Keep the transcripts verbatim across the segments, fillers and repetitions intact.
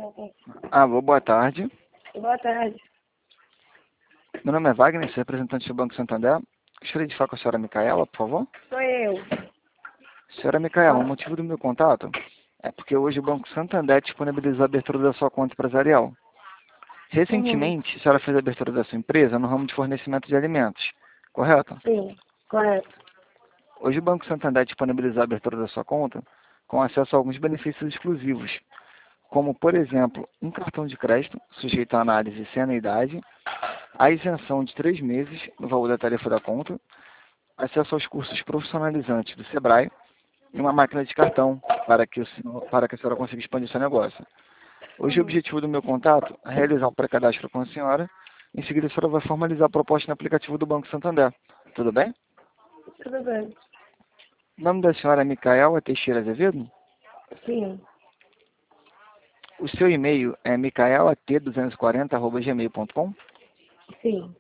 Alô, boa tarde. Boa tarde. Meu nome é Wagner, sou representante do Banco Santander. Gostaria de falar com a senhora Micaela, por favor. Sou eu. Senhora Micaela, o motivo do meu contato é porque hoje o Banco Santander disponibilizou a abertura da sua conta empresarial. Recentemente, a senhora fez a abertura da sua empresa no ramo de fornecimento de alimentos, correto? Sim, correto. Hoje o Banco Santander disponibilizou a abertura da sua conta com acesso a alguns benefícios exclusivos, como, por exemplo, um cartão de crédito sujeito à análise sem anuidade, a isenção de três meses no valor da tarifa da conta, acesso aos cursos profissionalizantes do Sebrae e uma máquina de cartão para que, o senhor, para que a senhora consiga expandir seu negócio. Hoje o objetivo do meu contato é realizar um pré-cadastro com a senhora. Em seguida a senhora vai formalizar a proposta no aplicativo do Banco Santander. Tudo bem? Tudo bem. O nome da senhora é Micaela Teixeira Azevedo? Sim. O seu e-mail é micaelat duzentos e quarenta arroba gmail ponto com? Sim.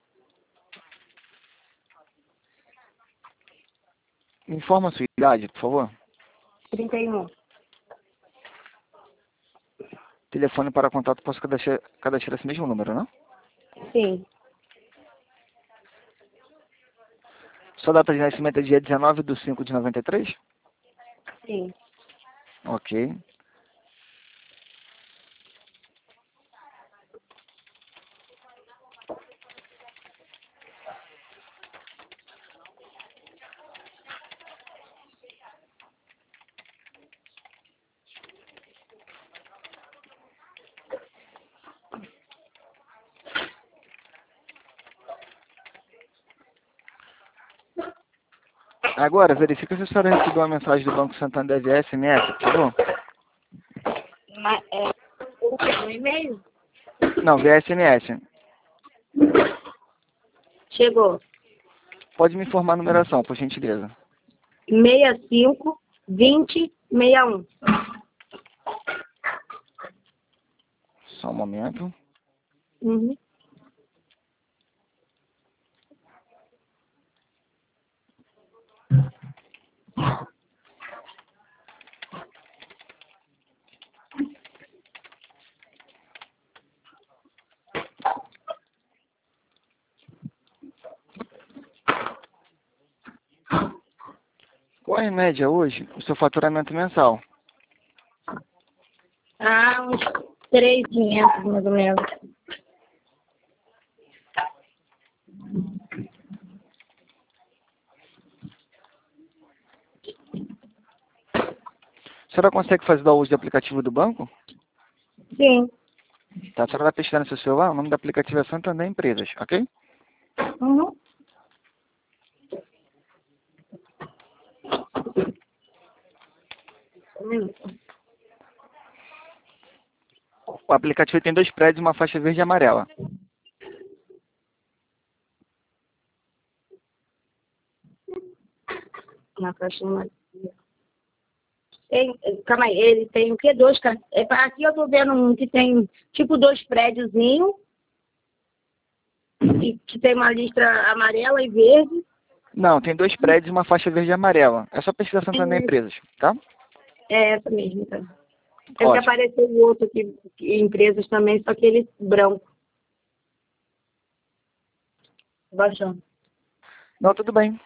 Me informa a sua idade, por favor. trinta e um. Telefone para contato, posso cadastrar, cadastrar esse mesmo número, não? Sim. Sua data de nascimento é dia dezenove de cinco de noventa e três? Sim. Ok. Agora, verifica se a senhora recebeu uma mensagem do Banco Santander via S M S, por favor. Mas, é, o que? No e-mail? Não, via S M S. Chegou. Pode me informar a numeração, por gentileza. sessenta e cinco, vinte, sessenta e um. Só um momento. Uhum. Qual é em média hoje o seu faturamento mensal? Ah, uns três mil e quinhentos, mais ou menos. A senhora consegue fazer o uso do aplicativo do banco? Sim. Tá, a senhora vai pesquisar no seu celular, o nome do aplicativo é Santander Empresas, ok? Uhum. Hum. O aplicativo tem dois prédios e uma faixa verde e amarela. Na caixa mais. Tem, calma aí, ele tem o quê? Dois, ca- é, aqui eu tô vendo um que tem tipo dois prédiozinhos, que, que tem uma listra amarela e verde. Não, tem dois prédios e uma faixa verde e amarela. É só pesquisar Santander É, Empresas, tá? é essa mesmo, tá? É que Ótimo. apareceu o outro aqui, que- empresas também, só que ele branco. Baixando. Não, tudo bem.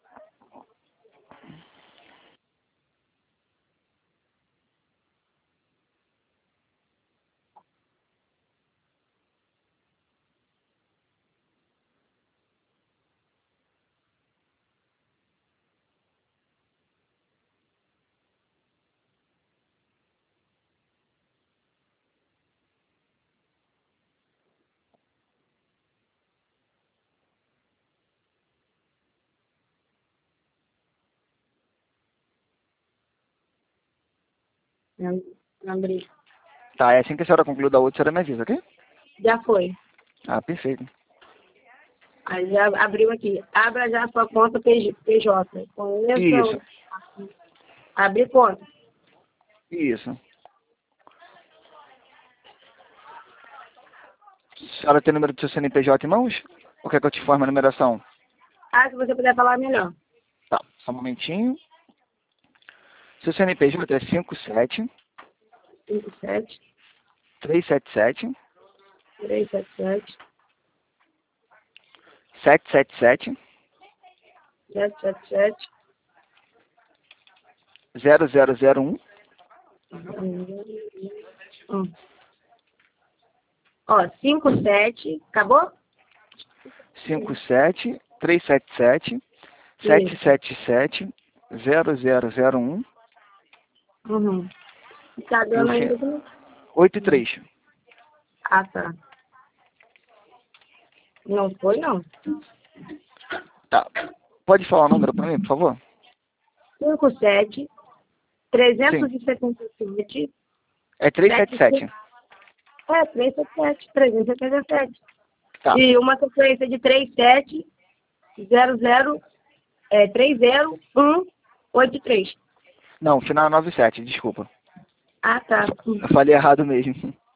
Não, não abri. Tá, é assim que a senhora concluir da outra, a senhora me avisa, ok? Já foi. Ah, perfeito. Aí já abriu aqui. Abra já a sua conta P J. Isso, Conheça. Abrir conta. isso. A senhora tem o número do seu C N P J em mãos? Ou quer que eu te informe a numeração? Ah, se você puder falar melhor. Tá, só um momentinho. Seu C N P J é cinco sete cinco, sete, três sete sete, três sete sete, sete sete sete, sete sete sete, zero zero zero um. um. Ó, cinco sete, acabou? cinco sete, três sete sete, sete sete sete, zero zero zero um. Uhum. Tá E dando o ainda. fim, oito três. Ah, tá. Não foi, não. Tá. Pode falar o número para mim, por favor? cinco sete, trezentos Sim. e setenta e sete. É três sete sete. É, trezentos e setenta e sete, trezentos e setenta e sete. Tá. E uma sequência de três sete, zero zero, é, três zero um oito três. Não, final é nove sete, desculpa. Ah, tá. Eu falei errado mesmo.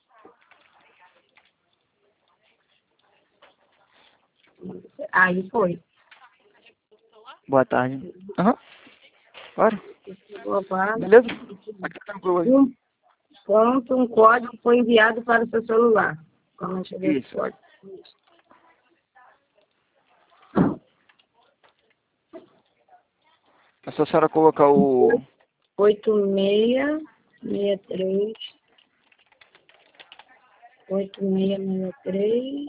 Aí foi. Boa tarde. Aham. Claro. Opa. Beleza? Aqui tá tranquilo aí. Um ponto, um código foi enviado para o seu celular. Como eu cheguei esse Isso. código. É só a senhora colocar o... oito seis seis três. oito seis seis três.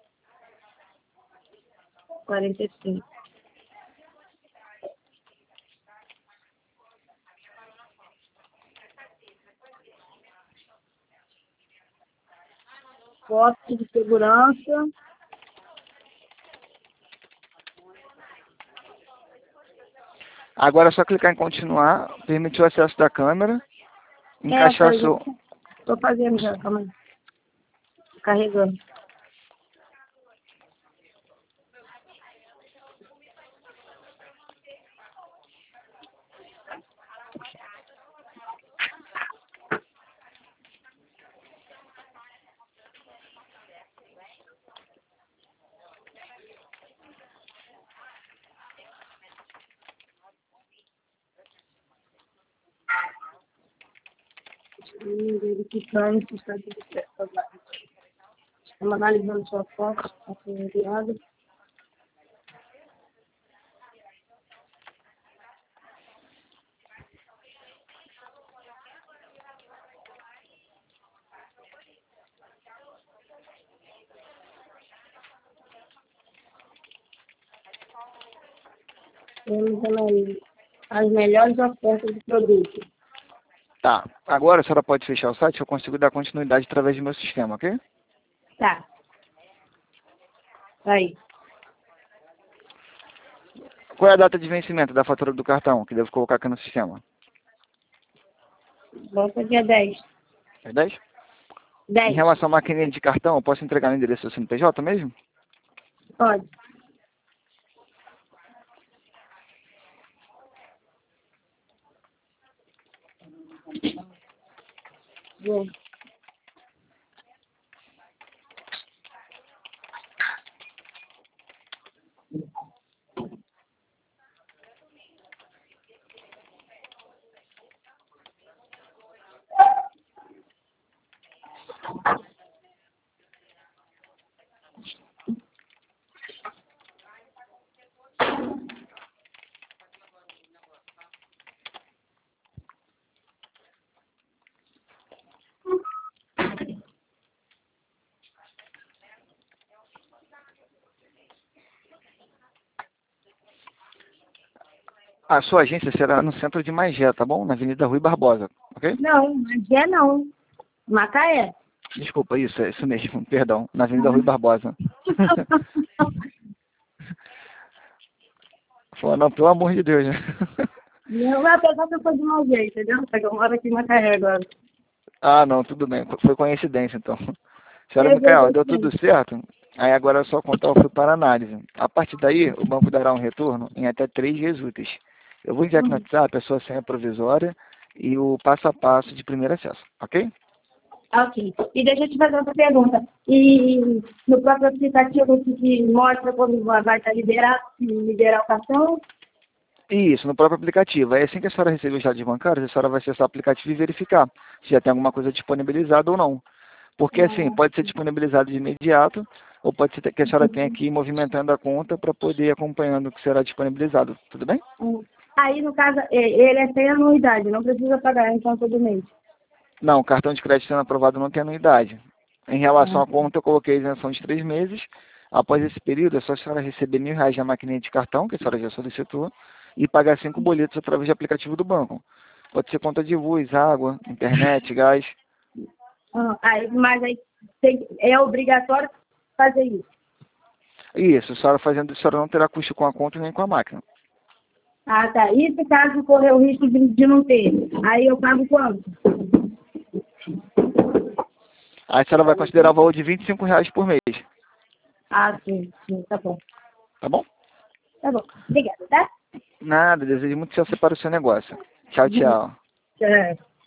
quarenta e cinco. Foto de segurança. Agora é só clicar em continuar, permitir o acesso da câmera, encaixar É, seu... estou fazendo já, calma aí. Carregando. Verificando se está tudo certo. Estamos analisando sua foto, está sendo enviada. Temos aí as melhores ofertas de produto. Tá. Agora a senhora pode fechar o site, eu consigo dar continuidade através do meu sistema, ok? Tá. Aí. Qual é a data de vencimento da fatura do cartão, que devo colocar aqui no sistema? Vamos para dia dez. É dez? Em dez. relação à maquininha de cartão, eu posso entregar no endereço do C N P J mesmo? Pode. Vou. A sua agência será no centro de Magé, tá bom? Na Avenida Rui Barbosa, ok? Não, Magé não. Macaé. Desculpa, isso, é isso mesmo, perdão. Na Avenida Rui Barbosa. Falou, não, pelo amor de Deus, né? Não vai pegar que eu sou de Magé, entendeu? Porque eu moro aqui em Macaé agora. Ah, não, tudo bem. Foi coincidência, então. Senhora Eu Micaela, vejo deu assim. tudo certo? Aí agora é só contar o fio para análise. A partir daí, o banco dará um retorno em até três dias úteis. Eu vou enviar aqui no Uhum. WhatsApp a sua senha provisória e o passo a passo de primeiro acesso, ok? Ok. E deixa eu te fazer outra pergunta. E no próprio aplicativo que mostra quando vai estar liberado, se liberar o cartão? Isso, no próprio aplicativo. Aí assim que a senhora receber os dados bancários, a senhora vai acessar o aplicativo e verificar se já tem alguma coisa disponibilizada ou não. Porque assim, pode ser disponibilizado de imediato, ou pode ser que a senhora tenha que ir movimentando a conta para poder ir acompanhando o que será disponibilizado. Tudo bem? Aí, no caso, é, ele é sem anuidade, não precisa pagar então todo mês. Não, o cartão de crédito sendo aprovado não tem anuidade. Em relação Ah, à conta, eu coloquei a isenção de três meses. Após esse período, é só a senhora receber mil reais na maquininha de cartão, que a senhora já solicitou, e pagar cinco boletos através do aplicativo do banco. Pode ser conta de luz, água, internet, gás. ah, aí, mas aí tem, é obrigatório fazer isso. Isso, a senhora fazendo isso, a senhora não terá custo com a conta nem com a máquina. Ah, tá. E se caso correr o risco de, de não ter? Aí eu pago quanto? Aí a senhora vai considerar o valor de vinte e cinco reais por mês. Ah, sim, sim, tá bom. Tá bom? Tá bom. Obrigada, tá? Nada, desejo muito sucesso para o seu negócio. Tchau, tchau. Tchau.